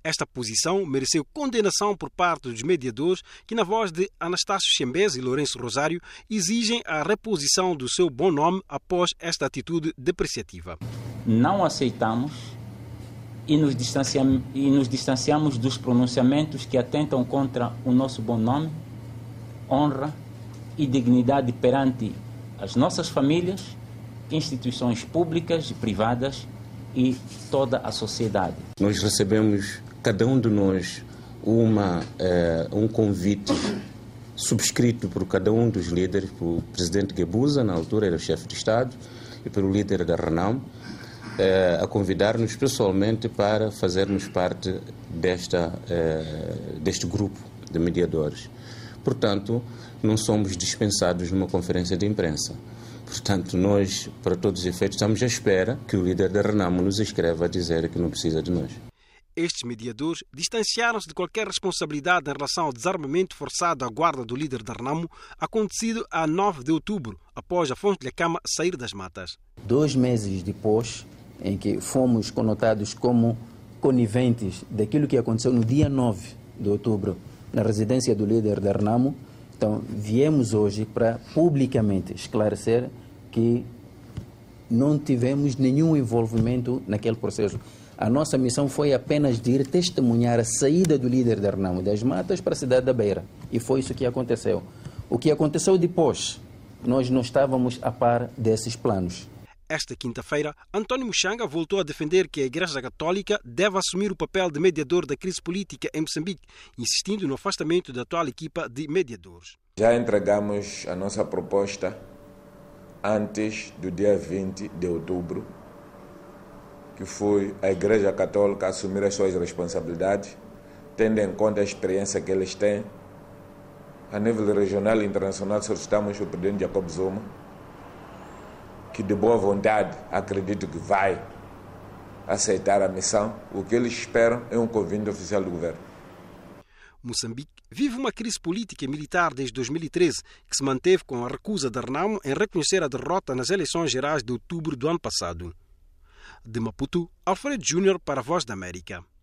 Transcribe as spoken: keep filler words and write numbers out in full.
Esta posição mereceu condenação por parte dos mediadores que, na voz de Anastácio Chembeza e Lourenço Rosário, exigem a reposição do seu bom nome após esta atitude depreciativa. Não aceitamos e nos distanciamos, e nos distanciamos dos pronunciamentos que atentam contra o nosso bom nome, honra e dignidade perante as nossas famílias, instituições públicas e privadas e toda a sociedade. Nós recebemos, cada um de nós, uma, eh, um convite subscrito por cada um dos líderes, pelo presidente Guebuza, na altura era o chefe de Estado, e pelo líder da Renamo, a convidar-nos pessoalmente para fazermos parte desta, deste grupo de mediadores. Portanto, não somos dispensados numa conferência de imprensa. Portanto, nós, para todos os efeitos, estamos à espera que o líder da Renamo nos escreva a dizer que não precisa de nós. Estes mediadores distanciaram-se de qualquer responsabilidade em relação ao desarmamento forçado à guarda do líder da Renamo, acontecido a nove de outubro, após Afonso Dhlakama sair das matas. Dois meses depois, em que fomos conotados como coniventes daquilo que aconteceu no dia nove de outubro, na residência do líder da Renamo. Então, viemos hoje para publicamente esclarecer que não tivemos nenhum envolvimento naquele processo. A nossa missão foi apenas de ir testemunhar a saída do líder da Renamo das matas para a cidade da Beira. E foi isso que aconteceu. O que aconteceu depois, nós não estávamos a par desses planos. Esta quinta-feira, António Muxanga voltou a defender que a Igreja Católica deve assumir o papel de mediador da crise política em Moçambique, insistindo no afastamento da atual equipa de mediadores. Já entregamos a nossa proposta antes do dia vinte de outubro, que foi a Igreja Católica assumir as suas responsabilidades, tendo em conta a experiência que eles têm. A nível regional e internacional, solicitamos o presidente Jacob Zuma, que de boa vontade acredito que vai aceitar a missão. O que eles esperam é um convite oficial do governo. Moçambique vive uma crise política e militar desde dois mil e treze, que se manteve com a recusa da Renamo em reconhecer a derrota nas eleições gerais de outubro do ano passado. De Maputo, Alfredo Júnior para a Voz da América.